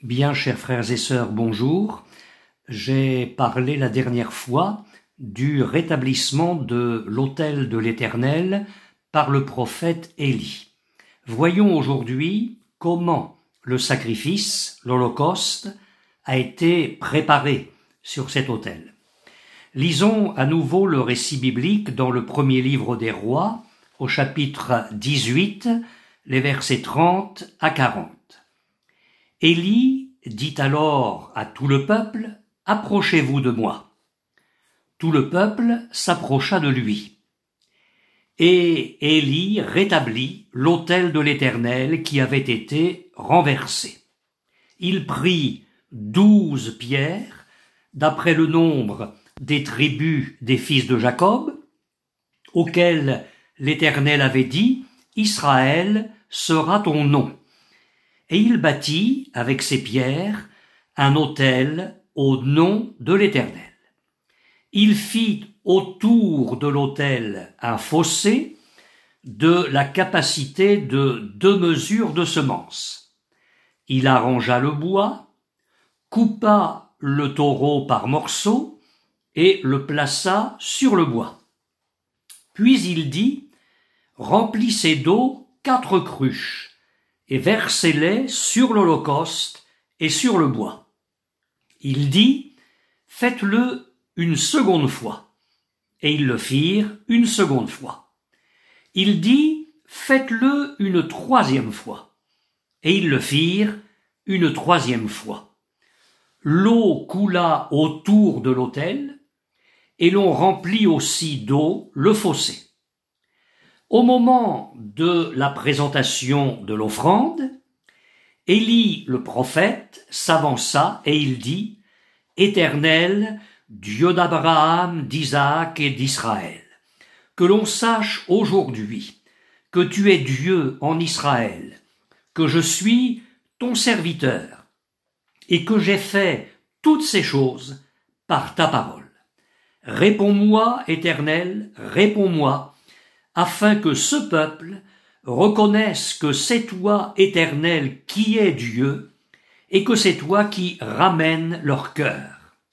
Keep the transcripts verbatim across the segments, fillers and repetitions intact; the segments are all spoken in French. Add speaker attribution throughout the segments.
Speaker 1: Bien, chers frères et sœurs, bonjour. J'ai parlé la dernière fois du rétablissement de l'autel de l'Éternel par le prophète Élie. Voyons aujourd'hui comment le sacrifice, l'Holocauste, a été préparé sur cet autel. Lisons à nouveau le récit biblique dans le premier livre des Rois, au chapitre dix-huit, les versets trente à quarante. Élie dit alors à tout le peuple, « Approchez-vous de moi. » Tout le peuple s'approcha de lui. Et Élie rétablit l'autel de l'Éternel qui avait été renversé. Il prit douze pierres, d'après le nombre des tribus des fils de Jacob, auxquelles l'Éternel avait dit, « Israël sera ton nom. » Et il bâtit, avec ses pierres, un autel au nom de l'Éternel. Il fit autour de l'autel un fossé de la capacité de deux mesures de semences. Il arrangea le bois, coupa le taureau par morceaux et le plaça sur le bois. Puis il dit, « Remplissez d'eau quatre cruches, et versez-les sur l'Holocauste et sur le bois. » Il dit, « Faites-le une seconde fois. » Et ils le firent une seconde fois. Il dit, « Faites-le une troisième fois. » Et ils le firent une troisième fois. L'eau coula autour de l'autel, et l'on remplit aussi d'eau le fossé. Au moment de la présentation de l'offrande, Élie le prophète s'avança et il dit, « Éternel, Dieu d'Abraham, d'Isaac et d'Israël, que l'on sache aujourd'hui que tu es Dieu en Israël, que je suis ton serviteur et que j'ai fait toutes ces choses par ta parole. Réponds-moi, Éternel, réponds-moi, afin que ce peuple reconnaisse que c'est toi, Éternel, qui es Dieu, et que c'est toi qui ramènes leur cœur. »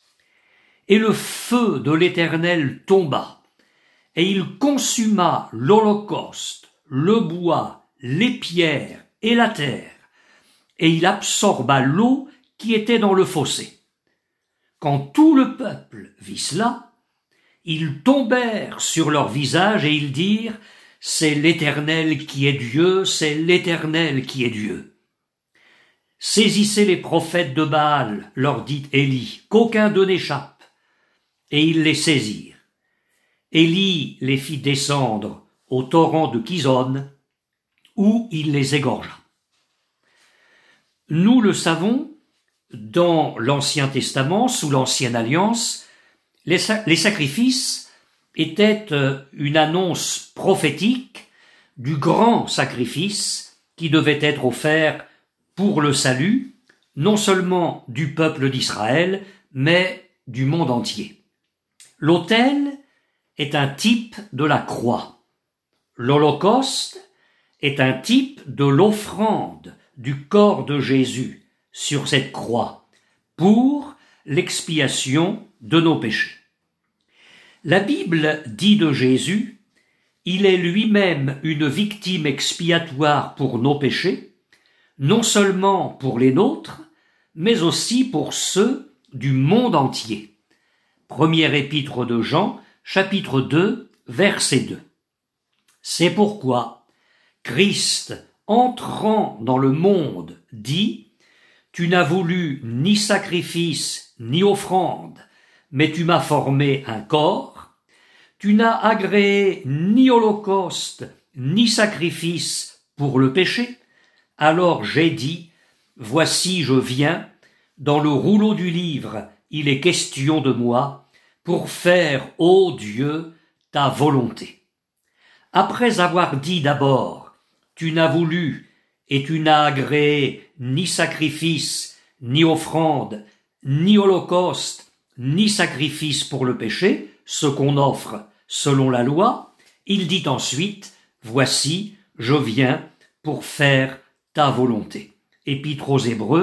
Speaker 1: Et le feu de l'Éternel tomba, et il consuma l'Holocauste, le bois, les pierres et la terre, et il absorba l'eau qui était dans le fossé. Quand tout le peuple vit cela, ils tombèrent sur leur visage et ils dirent, « C'est l'Éternel qui est Dieu, c'est l'Éternel qui est Dieu. » « Saisissez les prophètes de Baal, leur dit Élie, qu'aucun d'eux n'échappe. » Et ils les saisirent. Élie les fit descendre au torrent de Kison, où il les égorgea. Nous le savons, dans l'Ancien Testament, sous l'Ancienne Alliance, Les, sa- les sacrifices étaient une annonce prophétique du grand sacrifice qui devait être offert pour le salut, non seulement du peuple d'Israël, mais du monde entier. L'autel est un type de la croix. L'Holocauste est un type de l'offrande du corps de Jésus sur cette croix pour l'expiation de nos péchés. La Bible dit de Jésus, il est lui-même une victime expiatoire pour nos péchés, non seulement pour les nôtres, mais aussi pour ceux du monde entier. Première épître de Jean, chapitre deux, verset deux. C'est pourquoi Christ, entrant dans le monde, dit, « Tu n'as voulu ni sacrifice ni offrande, mais tu m'as formé un corps. Tu n'as agréé ni holocauste ni sacrifice pour le péché. Alors j'ai dit, voici je viens, dans le rouleau du livre, il est question de moi, pour faire, ô Dieu, ta volonté. » Après avoir dit d'abord, tu n'as voulu et tu n'as agréé ni sacrifice, ni offrande, ni holocauste, ni sacrifice pour le péché, ce qu'on offre selon la loi, il dit ensuite, « Voici, je viens pour faire ta volonté. » Épître aux Hébreux,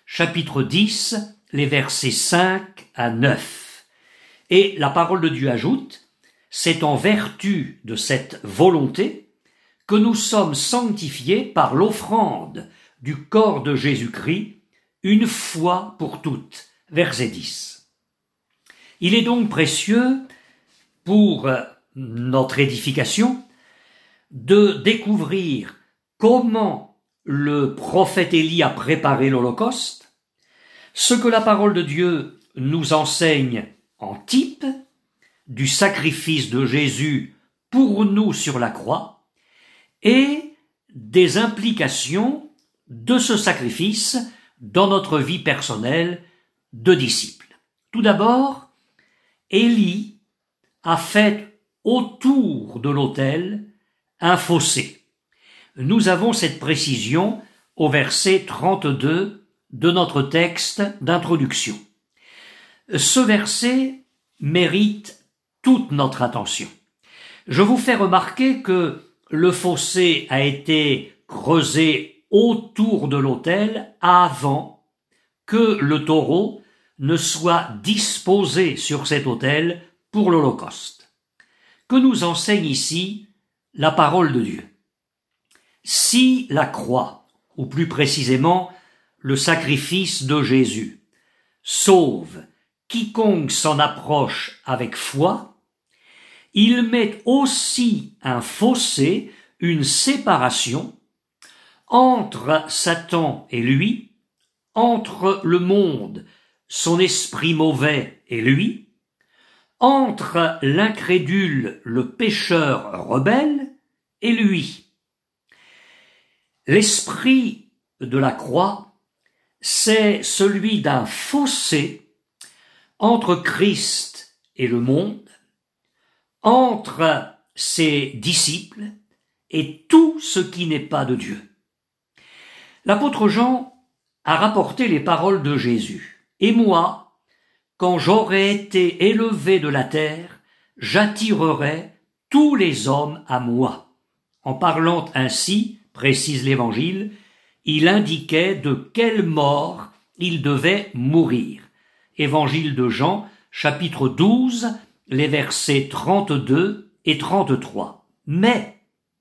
Speaker 1: chapitre dix, les versets cinq à neuf. Et la parole de Dieu ajoute, c'est en vertu de cette volonté que nous sommes sanctifiés par l'offrande du corps de Jésus-Christ une fois pour toutes. Verset dix. Il est donc précieux pour notre édification de découvrir comment le prophète Élie a préparé l'Holocauste, ce que la parole de Dieu nous enseigne en type du sacrifice de Jésus pour nous sur la croix et des implications de ce sacrifice dans notre vie personnelle de disciples. Tout d'abord, Élie a fait autour de l'autel un fossé. Nous avons cette précision au verset trente-deux de notre texte d'introduction. Ce verset mérite toute notre attention. Je vous fais remarquer que le fossé a été creusé autour de l'autel avant que le taureau ne soit disposé sur cet autel pour l'Holocauste. Que nous enseigne ici la parole de Dieu. Si la croix, ou plus précisément le sacrifice de Jésus, sauve quiconque s'en approche avec foi, il met aussi un fossé, une séparation entre Satan et lui, entre le monde, son esprit mauvais et lui, entre l'incrédule, le pécheur rebelle et lui. L'esprit de la croix, c'est celui d'un fossé entre Christ et le monde, entre ses disciples et tout ce qui n'est pas de Dieu. L'apôtre Jean a rapporté les paroles de Jésus. Et moi, quand j'aurai été élevé de la terre, j'attirerai tous les hommes à moi. En parlant ainsi, précise l'Évangile, il indiquait de quelle mort il devait mourir. Évangile de Jean, chapitre douze, les versets trente-deux et trente-trois. Mais,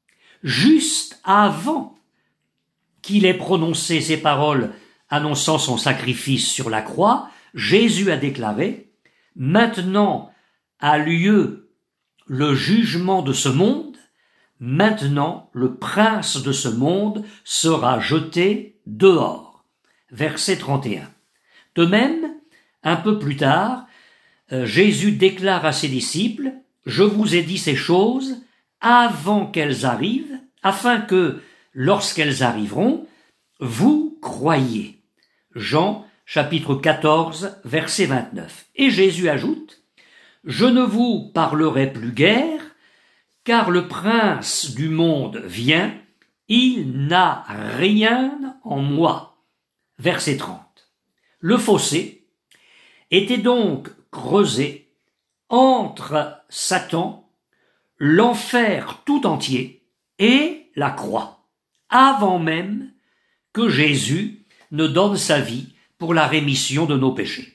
Speaker 1: juste avant qu'il ait prononcé ces paroles annonçant son sacrifice sur la croix, Jésus a déclaré « Maintenant a lieu le jugement de ce monde, maintenant le prince de ce monde sera jeté dehors. » Verset trente et un. De même, un peu plus tard, Jésus déclare à ses disciples « Je vous ai dit ces choses avant qu'elles arrivent, afin que, lorsqu'elles arriveront, vous croyiez. » Jean, chapitre quatorze, verset vingt-neuf. Et Jésus ajoute « Je ne vous parlerai plus guère, car le prince du monde vient, il n'a rien en moi. » Verset trente. Le fossé était donc creusé entre Satan, l'enfer tout entier et la croix, avant même que Jésus ne donne sa vie pour la rémission de nos péchés.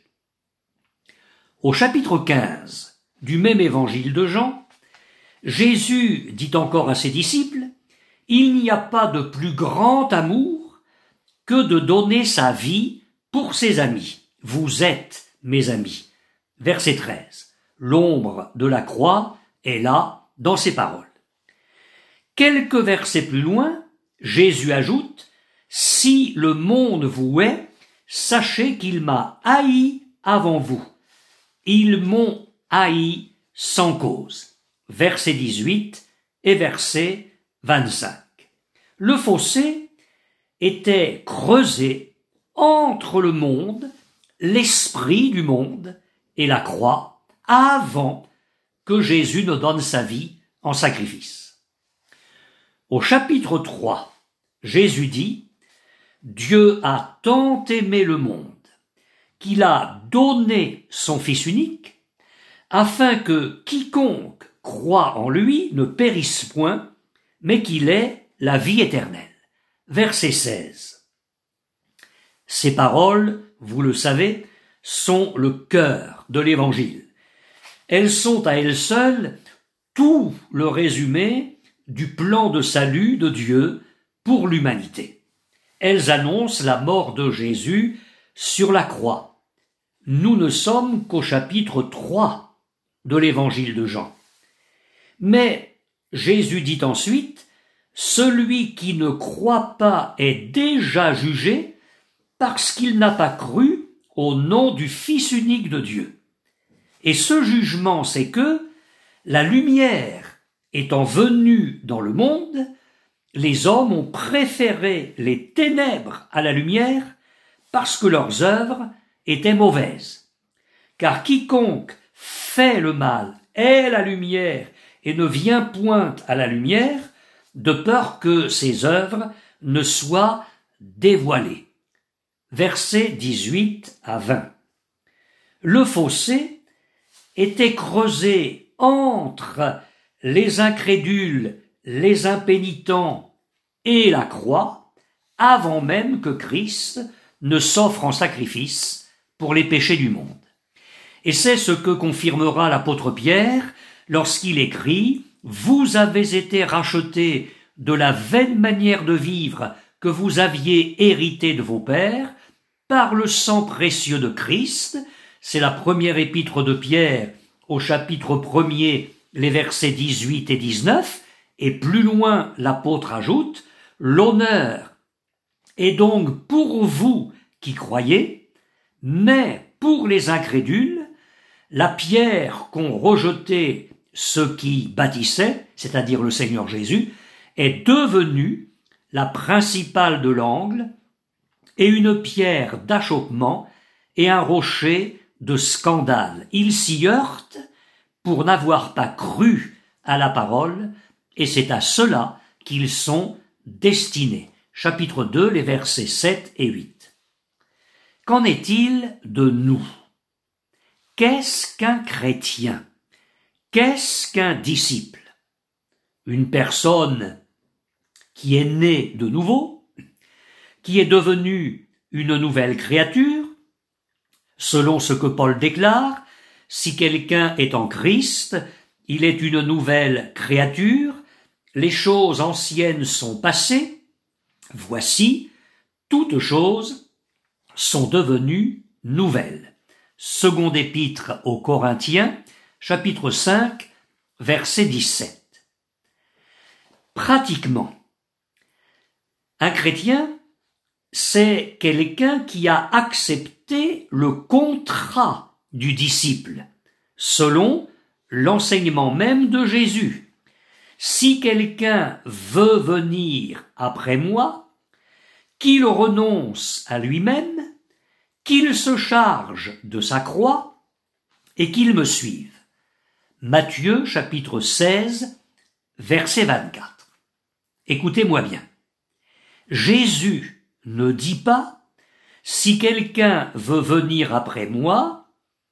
Speaker 1: Au chapitre quinze du même évangile de Jean, Jésus dit encore à ses disciples « Il n'y a pas de plus grand amour que de donner sa vie pour ses amis. Vous êtes mes amis. » Verset treize. L'ombre de la croix est là dans ces paroles. Quelques versets plus loin, Jésus ajoute « Si le monde vous hait, sachez qu'il m'a haï avant vous. Ils m'ont haï sans cause. » Verset dix-huit et verset vingt-cinq. Le fossé était creusé entre le monde, l'esprit du monde et la croix avant que Jésus ne donne sa vie en sacrifice. Au chapitre trois, Jésus dit « Dieu a tant aimé le monde qu'il a donné son Fils unique, afin que quiconque croit en lui ne périsse point, mais qu'il ait la vie éternelle. » Verset seize. Ces paroles, vous le savez, sont le cœur de l'Évangile. Elles sont à elles seules tout le résumé du plan de salut de Dieu pour l'humanité. Elles annoncent la mort de Jésus sur la croix. Nous ne sommes qu'au chapitre trois de l'Évangile de Jean. Mais Jésus dit ensuite, « Celui qui ne croit pas est déjà jugé parce qu'il n'a pas cru au nom du Fils unique de Dieu. » Et ce jugement, c'est que, la lumière étant venue dans le monde, les hommes ont préféré les ténèbres à la lumière parce que leurs œuvres étaient mauvaises. Car quiconque fait le mal est la lumière et ne vient point à la lumière, de peur que ses œuvres ne soient dévoilées. Versets dix-huit à vingt. Le fossé était creusé entre les incrédules, les impénitents et la croix, avant même que Christ ne s'offre en sacrifice pour les péchés du monde. Et c'est ce que confirmera l'apôtre Pierre lorsqu'il écrit « Vous avez été rachetés de la vaine manière de vivre que vous aviez hérité de vos pères, par le sang précieux de Christ ». C'est la première épître de Pierre au chapitre premier, les versets dix-huit et dix-neuf, et plus loin l'apôtre ajoute « L'honneur est donc pour vous qui croyez, mais pour les incrédules, la pierre qu'ont rejetée ceux qui bâtissaient, c'est-à-dire le Seigneur Jésus, est devenue la principale de l'angle et une pierre d'achoppement et un rocher de scandale. Ils s'y heurtent pour n'avoir pas cru à la parole, et c'est à cela qu'ils sont destinés. Chapitre deux, les versets sept et huit. Qu'en est-il de nous? Qu'est-ce qu'un chrétien? Qu'est-ce qu'un disciple? Une personne qui est née de nouveau, qui est devenue une nouvelle créature. Selon ce que Paul déclare, si quelqu'un est en Christ, il est une nouvelle créature, les choses anciennes sont passées, voici, toutes choses sont devenues nouvelles. Seconde épître aux Corinthiens, chapitre cinq, verset dix-sept. Pratiquement, un chrétien, c'est quelqu'un qui a accepté le contrat du disciple, selon l'enseignement même de Jésus. Si quelqu'un veut venir après moi, qu'il renonce à lui-même, qu'il se charge de sa croix et qu'il me suive. Matthieu chapitre seize, verset vingt-quatre. Écoutez-moi bien. Jésus ne dit pas « si quelqu'un veut venir après moi,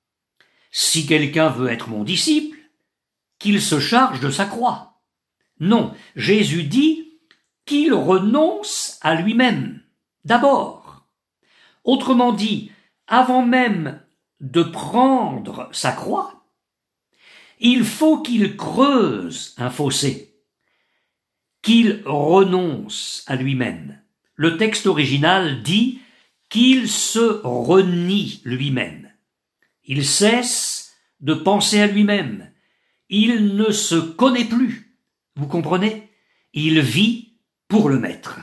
Speaker 1: si quelqu'un veut être mon disciple, qu'il se charge de sa croix ». Non, Jésus dit qu'il renonce à lui-même, d'abord. Autrement dit, avant même de prendre sa croix, il faut qu'il creuse un fossé, qu'il renonce à lui-même. Le texte original dit qu'il se renie lui-même. Il cesse de penser à lui-même. Il ne se connaît plus. Vous comprenez? Il vit pour le Maître.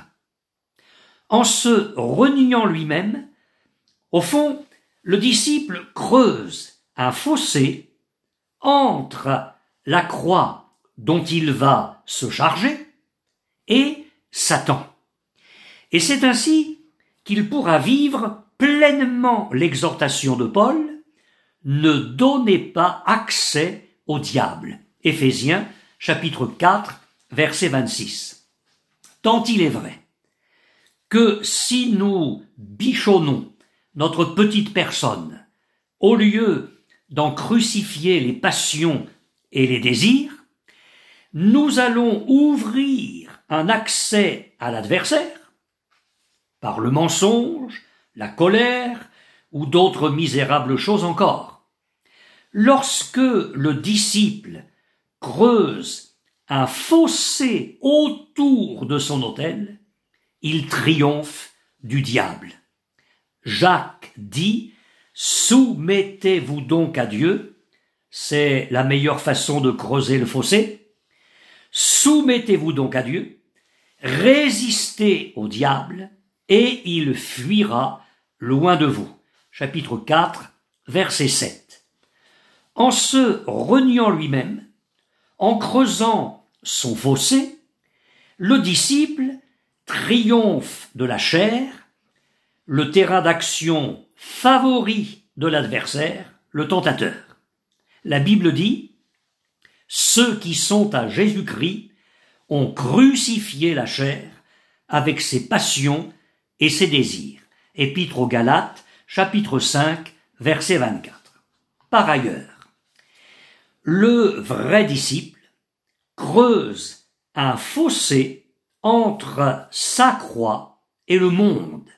Speaker 1: En se reniant lui-même, au fond, le disciple creuse un fossé entre la croix dont il va se charger et Satan. Et c'est ainsi qu'il pourra vivre pleinement l'exhortation de Paul, ne donnez pas accès au diable. Éphésiens, chapitre quatre, verset vingt-six. Tant il est vrai que si nous bichonnons notre petite personne, au lieu d'en crucifier les passions et les désirs, nous allons ouvrir un accès à l'adversaire par le mensonge, la colère ou d'autres misérables choses encore. Lorsque le disciple creuse un fossé autour de son autel, il triomphe du diable. Jacques dit « Soumettez-vous donc à Dieu », c'est la meilleure façon de creuser le fossé. « Soumettez-vous donc à Dieu, résistez au diable, et il fuira loin de vous. » Chapitre quatre, verset sept. En se reniant lui-même, en creusant son fossé, le disciple triomphe de la chair, le terrain d'action favori de l'adversaire, le tentateur. La Bible dit « Ceux qui sont à Jésus-Christ ont crucifié la chair avec ses passions et ses désirs. » Épître aux Galates, chapitre cinq, verset vingt-quatre. Par ailleurs, le vrai disciple creuse un fossé entre sa croix et le monde.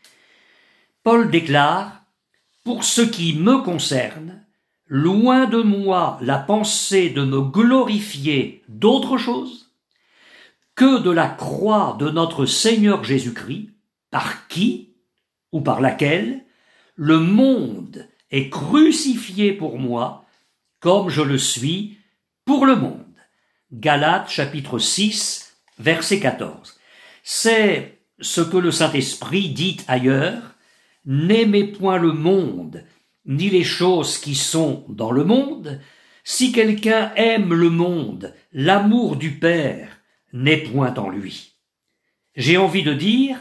Speaker 1: Paul déclare « Pour ce qui me concerne, loin de moi la pensée de me glorifier d'autre chose que de la croix de notre Seigneur Jésus-Christ, par qui, ou par laquelle, le monde est crucifié pour moi, comme je le suis pour le monde. » Galates chapitre six, verset quatorze. C'est ce que le Saint-Esprit dit ailleurs « N'aimez point le monde, ni les choses qui sont dans le monde. Si quelqu'un aime le monde, l'amour du Père n'est point en lui. » J'ai envie de dire,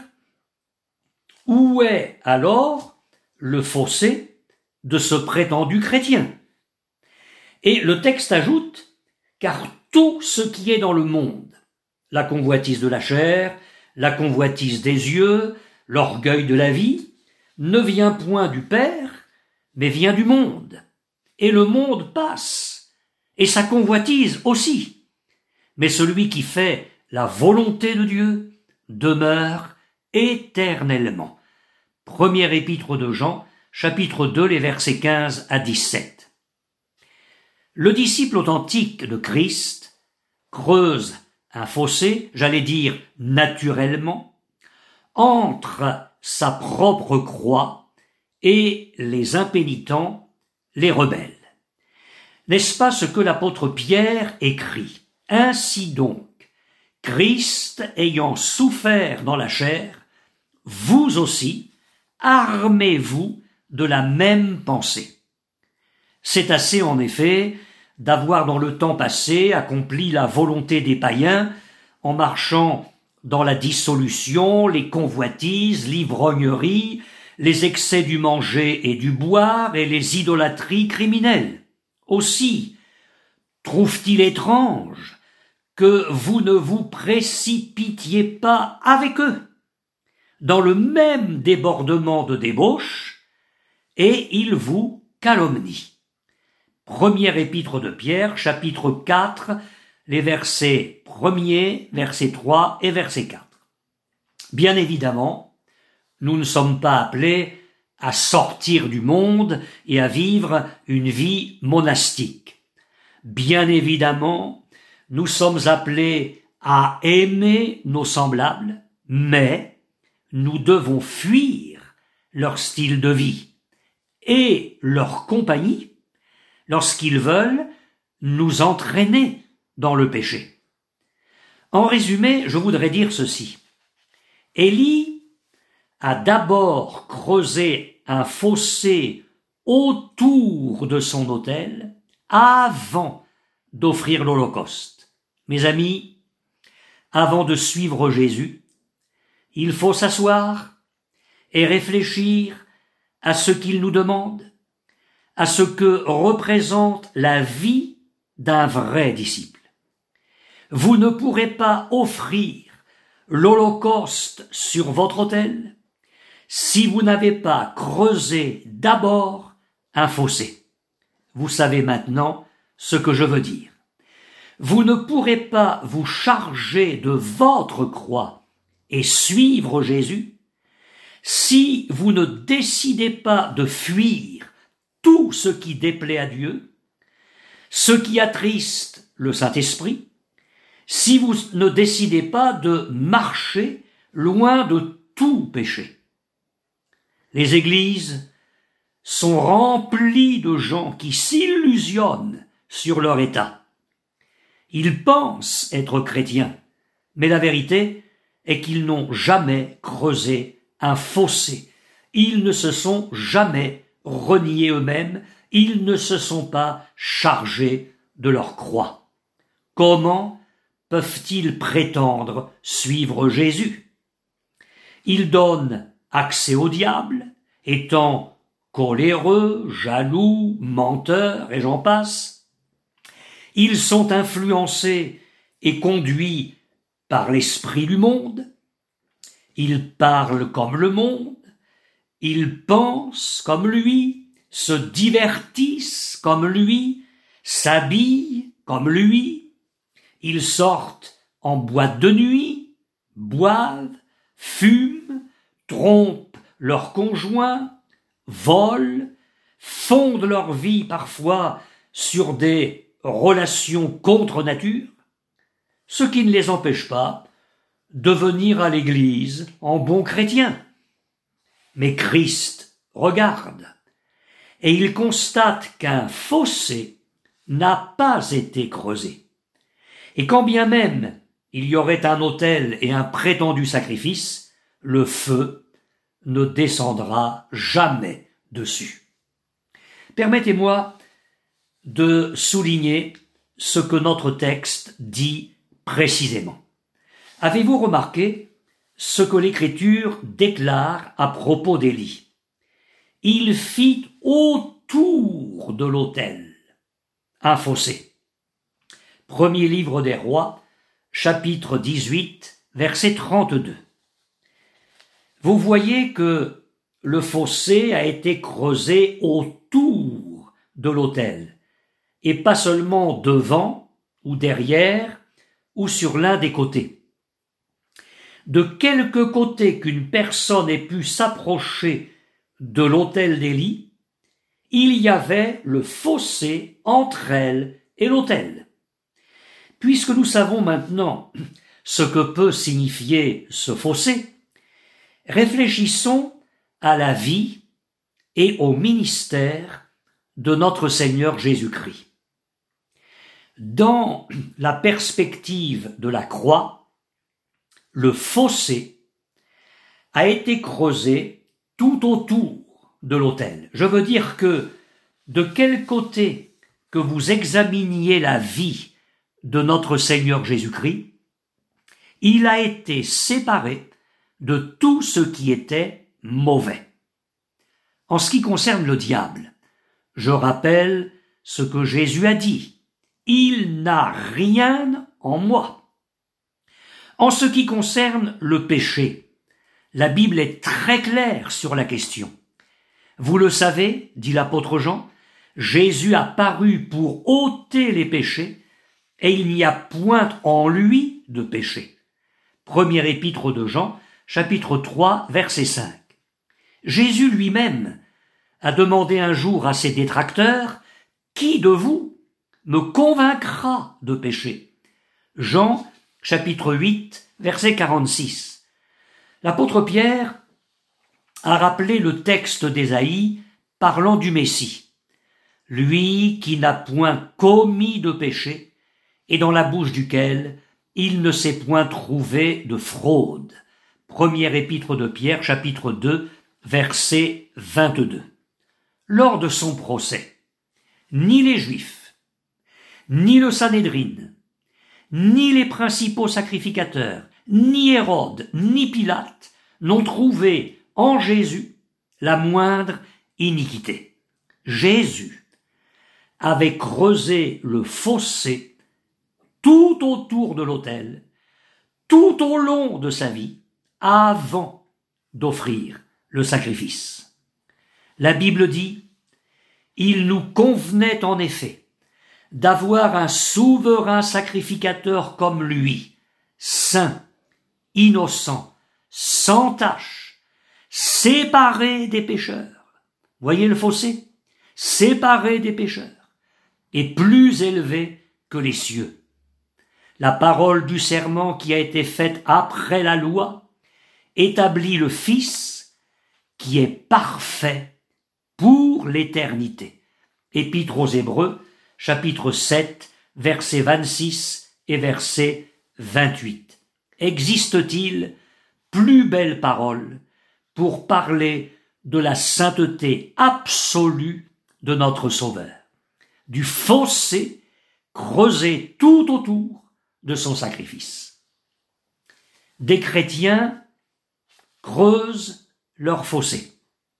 Speaker 1: où est alors le fossé de ce prétendu chrétien? Et le texte ajoute, car tout ce qui est dans le monde, la convoitise de la chair, la convoitise des yeux, l'orgueil de la vie, ne vient point du Père, mais vient du monde. Et le monde passe, et sa convoitise aussi. Mais celui qui fait la volonté de Dieu demeure éternellement. Première épître de Jean, chapitre deux, les versets quinze à dix-sept. Le disciple authentique de Christ creuse un fossé, j'allais dire naturellement, entre sa propre croix et les impénitents, les rebelles. N'est-ce pas ce que l'apôtre Pierre écrit? Ainsi donc, Christ ayant souffert dans la chair, vous aussi, armez-vous de la même pensée. C'est assez en effet d'avoir dans le temps passé accompli la volonté des païens en marchant dans la dissolution, les convoitises, l'ivrognerie, les excès du manger et du boire et les idolâtries criminelles. Aussi, trouve-t-il étrange que vous ne vous précipitiez pas avec eux dans le même débordement de débauche, et ils vous calomnient. Première épître de Pierre, chapitre quatre, les versets premier, verset trois et verset quatre. Bien évidemment, nous ne sommes pas appelés à sortir du monde et à vivre une vie monastique. Bien évidemment, nous sommes appelés à aimer nos semblables, mais nous devons fuir leur style de vie et leur compagnie lorsqu'ils veulent nous entraîner dans le péché. En résumé, je voudrais dire ceci. Élie a d'abord creusé un fossé autour de son autel avant d'offrir l'Holocauste. Mes amis, avant de suivre Jésus, il faut s'asseoir et réfléchir à ce qu'il nous demande, à ce que représente la vie d'un vrai disciple. Vous ne pourrez pas offrir l'Holocauste sur votre autel si vous n'avez pas creusé d'abord un fossé. Vous savez maintenant ce que je veux dire. Vous ne pourrez pas vous charger de votre croix et suivre Jésus si vous ne décidez pas de fuir tout ce qui déplaît à Dieu, ce qui attriste le Saint-Esprit, si vous ne décidez pas de marcher loin de tout péché. Les églises sont remplies de gens qui s'illusionnent sur leur état. Ils pensent être chrétiens, mais la vérité est qu'ils n'ont jamais creusé un fossé. Ils ne se sont jamais reniés eux-mêmes, ils ne se sont pas chargés de leur croix. Comment peuvent-ils prétendre suivre Jésus? Ils donnent accès au diable, étant coléreux, jaloux, menteurs, et j'en passe. Ils sont influencés et conduits par l'esprit du monde. Ils parlent comme le monde. Ils pensent comme lui, se divertissent comme lui, s'habillent comme lui. Ils sortent en boîte de nuit, boivent, fument, trompent leurs conjoints, volent, fondent leur vie parfois sur des relations contre nature, ce qui ne les empêche pas de venir à l'église en bons chrétiens. Mais Christ regarde et il constate qu'un fossé n'a pas été creusé. Et quand bien même il y aurait un autel et un prétendu sacrifice, le feu ne descendra jamais dessus. Permettez-moi de souligner ce que notre texte dit précisément. Avez-vous remarqué ce que l'Écriture déclare à propos d'Élie? Il fit autour de l'autel un fossé. Premier livre des Rois, chapitre dix-huit, verset trente-deux. Vous voyez que le fossé a été creusé autour de l'autel, et pas seulement devant ou derrière ou sur l'un des côtés. De quelque côté qu'une personne ait pu s'approcher de l'autel d'Élie, il y avait le fossé entre elle et l'autel. Puisque nous savons maintenant ce que peut signifier ce fossé, réfléchissons à la vie et au ministère de notre Seigneur Jésus-Christ. Dans la perspective de la croix, le fossé a été creusé tout autour de l'autel. Je veux dire que de quel côté que vous examiniez la vie de notre Seigneur Jésus-Christ, il a été séparé de tout ce qui était mauvais. En ce qui concerne le diable, je rappelle ce que Jésus a dit. Il n'a rien en moi. En ce qui concerne le péché, la Bible est très claire sur la question. Vous le savez, dit l'apôtre Jean, Jésus a paru pour ôter les péchés, et il n'y a point en lui de péché. Première épître de Jean, chapitre trois, verset cinq. Jésus lui-même a demandé un jour à ses détracteurs, « Qui de vous me convaincra de péché ?» Jean, chapitre huit, verset quarante-six. L'apôtre Pierre a rappelé le texte d'Ésaïe parlant du Messie. Lui qui n'a point commis de péché et dans la bouche duquel il ne s'est point trouvé de fraude. Première épître de Pierre, chapitre deux, verset vingt-deux. Lors de son procès, ni les Juifs, ni le Sanhédrin, ni les principaux sacrificateurs, ni Hérode, ni Pilate n'ont trouvé en Jésus la moindre iniquité. Jésus avait creusé le fossé tout autour de l'autel, tout au long de sa vie, avant d'offrir le sacrifice. La Bible dit, « Il nous convenait en effet d'avoir un souverain sacrificateur comme lui, saint, innocent, sans tache, séparé des pécheurs. Voyez le fossé? Séparé des pécheurs et plus élevé que les cieux. La parole du serment qui a été faite après la loi établit le Fils qui est parfait pour l'éternité. Épître aux Hébreux, chapitre sept, versets vingt-six et verset vingt-huit. Existe-t-il plus belle parole pour parler de la sainteté absolue de notre Sauveur, du fossé creusé tout autour de son sacrifice? Des chrétiens creusent leur fossé.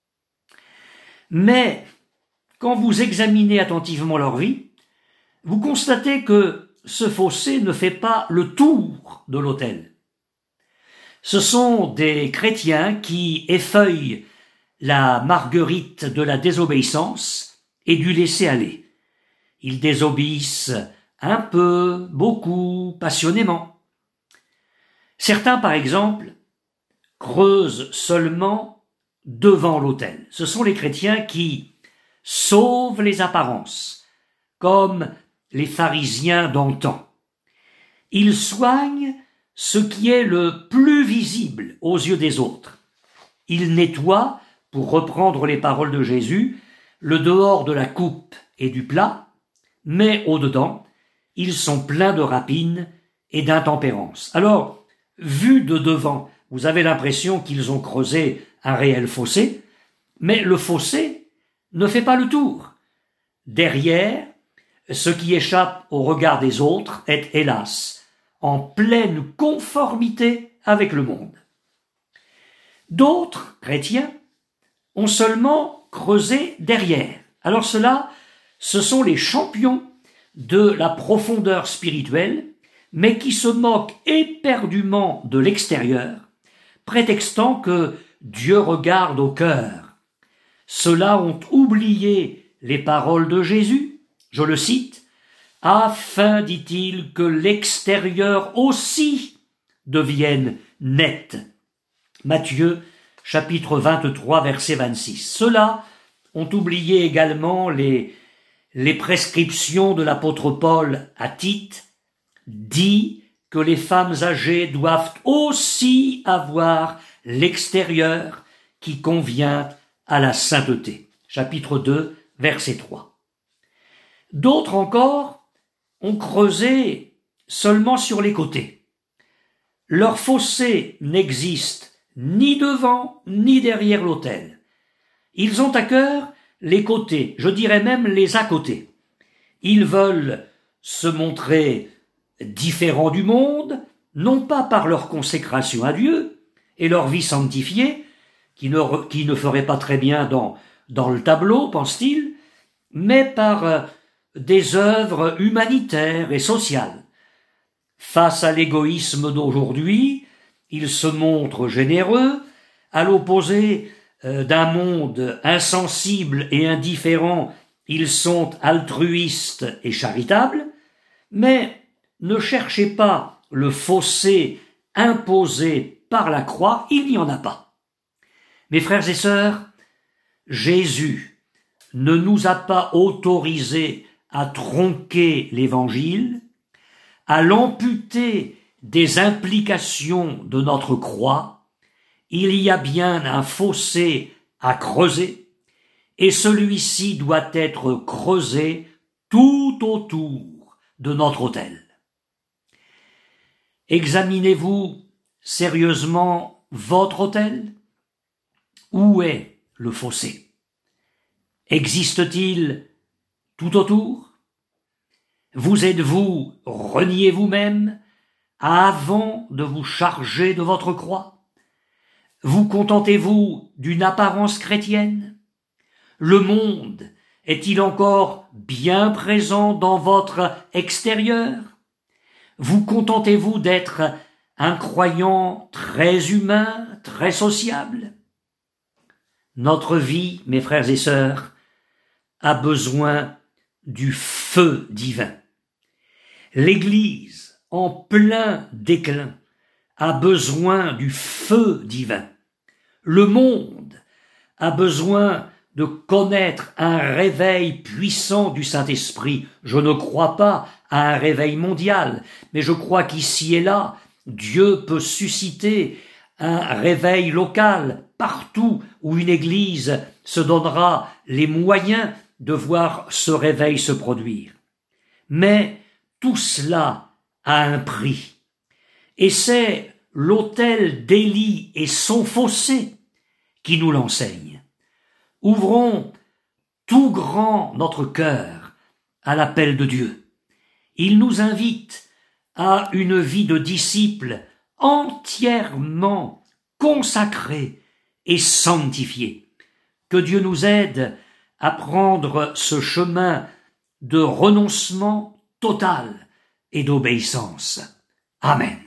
Speaker 1: Mais quand vous examinez attentivement leur vie, vous constatez que ce fossé ne fait pas le tour de l'autel. Ce sont des chrétiens qui effeuillent la marguerite de la désobéissance et du laisser-aller. Ils désobéissent un peu, beaucoup, passionnément. Certains, par exemple, creusent seulement devant l'autel. Ce sont les chrétiens qui sauvent les apparences, comme les pharisiens d'antan. Ils soignent ce qui est le plus visible aux yeux des autres. Ils nettoient, pour reprendre les paroles de Jésus, le dehors de la coupe et du plat, mais au-dedans, ils sont pleins de rapines et d'intempérance. Alors, vu de devant, vous avez l'impression qu'ils ont creusé un réel fossé, mais le fossé ne fait pas le tour. Derrière, ce qui échappe au regard des autres est, hélas, en pleine conformité avec le monde. D'autres chrétiens ont seulement creusé derrière. Alors ceux-là, ce sont les champions de la profondeur spirituelle, mais qui se moquent éperdument de l'extérieur, prétextant que Dieu regarde au cœur. Ceux-là ont oublié les paroles de Jésus, je le cite, « afin, dit-il, que l'extérieur aussi devienne net ». Matthieu, chapitre vingt-trois, verset vingt-six. Ceux-là ont oublié également les, les prescriptions de l'apôtre Paul à Tite, dit que les femmes âgées doivent aussi avoir l'extérieur qui convient à la sainteté. Chapitre deux, verset trois. D'autres encore ont creusé seulement sur les côtés. Leur fossé n'existe ni devant ni derrière l'autel. Ils ont à cœur les côtés, je dirais même les à côté. Ils veulent se montrer différents du monde, non pas par leur consécration à Dieu et leur vie sanctifiée, qui ne, qui ne ferait pas très bien dans, dans le tableau, pense-t-il, mais par euh, des œuvres humanitaires et sociales. Face à l'égoïsme d'aujourd'hui, ils se montrent généreux, à l'opposé euh, d'un monde insensible et indifférent, ils sont altruistes et charitables, mais ne cherchez pas le fossé imposé par la croix, il n'y en a pas. Mes frères et sœurs, Jésus ne nous a pas autorisés à tronquer l'Évangile, à l'amputer des implications de notre croix. Il y a bien un fossé à creuser, et celui-ci doit être creusé tout autour de notre autel. Examinez-vous sérieusement votre autel? Où est le fossé? Existe-t-il tout autour? Vous êtes-vous renié vous-même avant de vous charger de votre croix? Vous contentez-vous d'une apparence chrétienne? Le monde est-il encore bien présent dans votre extérieur? Vous contentez-vous d'être un croyant très humain, très sociable? Notre vie, mes frères et sœurs, a besoin du feu divin. L'Église, en plein déclin, a besoin du feu divin. Le monde a besoin de connaître un réveil puissant du Saint-Esprit. Je ne crois pas à un réveil mondial, mais je crois qu'ici et là, Dieu peut susciter un réveil local, partout où une église se donnera les moyens de voir ce réveil se produire. Mais tout cela a un prix. Et c'est l'autel d'Élie et son fossé qui nous l'enseigne. Ouvrons tout grand notre cœur à l'appel de Dieu. Il nous invite à une vie de disciple entièrement consacrée et sanctifiée. Que Dieu nous aide à prendre ce chemin de renoncement total et d'obéissance. Amen.